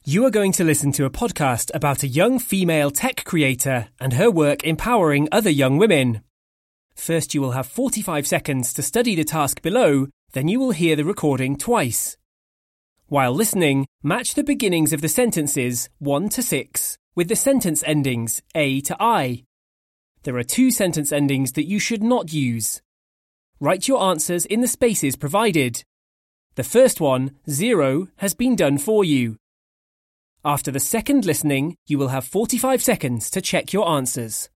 You are going to listen to a podcast about a young female tech creator and her work empowering other young women. First, you will have 45 seconds to study the task below, then you will hear the recording twice. While listening, match the beginnings of the sentences 1 to 6 with the sentence endings A to I. There are 2 sentence endings that you should not use. Write your answers in the spaces provided. The first one, 0, has been done for you. After the second listening, you will have 45 seconds to check your answers.